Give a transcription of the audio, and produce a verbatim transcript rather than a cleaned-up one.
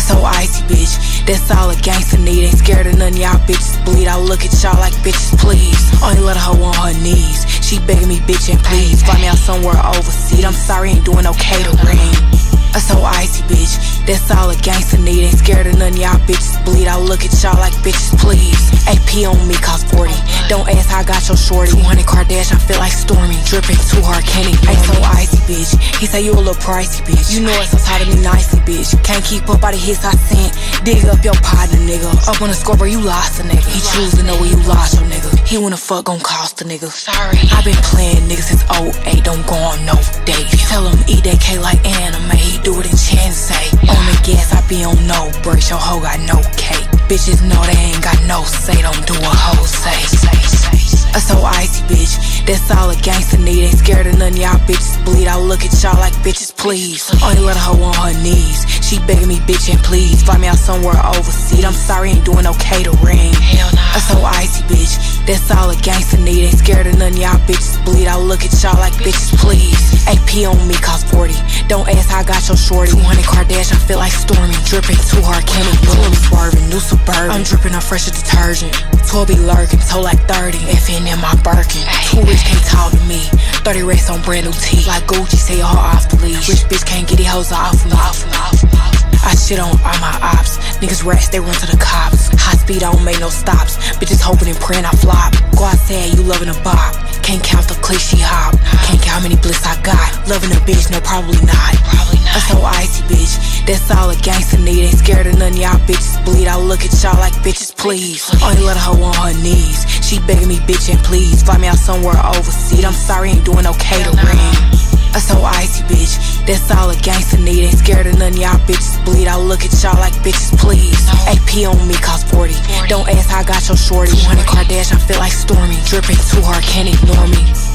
so icy, bitch. That's all a gangster need. Ain't scared of none y'all bitches bleed. I look at y'all like bitches, please. Only let a hoe on her knees. She begging me, bitch, and please find me out somewhere overseas. I'm sorry, ain't doing no catering. I'm so icy, bitch. That's all a gangster need. Ain't scared of none y'all bitches bleed. I look at y'all like bitches, please. A P on me cost forty. Don't ask how I got your shorty. two hundred Kardashian, I feel like Stormy. Dripping too hard, can't even. Ain't so icy, bitch. He say you a little pricey, bitch. You know it's so tight of me nicely, bitch. Can't keep up all the hits I sent. Dig up your partner, nigga. Up on the scoreboard, you lost a nigga. He choose to know where you lost your nigga. He wanna fuck gon' cost a nigga. Sorry, I been playing niggas since oh eight. Don't go on no dates. Tell him eat that K like anime. He do it in Chansey. On the gas, I be on no breaks. Your hoe got no cake. Bitches know they ain't got no say. Don't do a hoe say. I'm so icy, bitch. That's all a gangster need. Ain't scared of none y'all bitches bleed. I look at y'all like bitches, please. Only let a hoe on her knees. She begging me, bitch, and please find me out somewhere overseas. I'm sorry, ain't doing no catering. Hell nah. I'm so icy, bitch. That's all a gangster need. Ain't scared of none y'all bitches bleed. I look at y'all like bitches, please. A P on me cost forty. Don't ask how I got your shorty. two hundred Kardashian, I feel like Stormy. Dripping too hard, can't even. Swerving, new Suburban. I'm dripping on fresher detergent. twelve be lurking, toe like thirty. F N in my Birkin. Two rich can't talk to me. thirty racks on brand new teeth. Like Gucci, say your heart off the leash. Rich bitch can't get these hoes off me. Off me, off me, off me. I shit on all my ops. Niggas rats, they run to the cops. High speed, I don't make no stops. Bitches hoping and praying I flop. Go outside, you loving a bop. Can't count the clicks she hop. Can't count how many bliss I got. Loving a bitch, no, probably not. Probably not. I'm so icy, bitch. That's all a gangster need. Ain't scared of none y'all bitches bleed. I look at y'all like bitches, please. Only let a hoe on her knees. She begging me, bitch, and please find me out somewhere overseas. I'm sorry, ain't doing no catering. I'm so icy, bitch. That's all a gangster need. Ain't scared of none y'all bitches bleed. I look at y'all like bitches, please. A P on me cost forty. Don't ask how I got your shorty. two hundred Kardashian, I feel like Stormy. Dripping too hard, can't ignore me.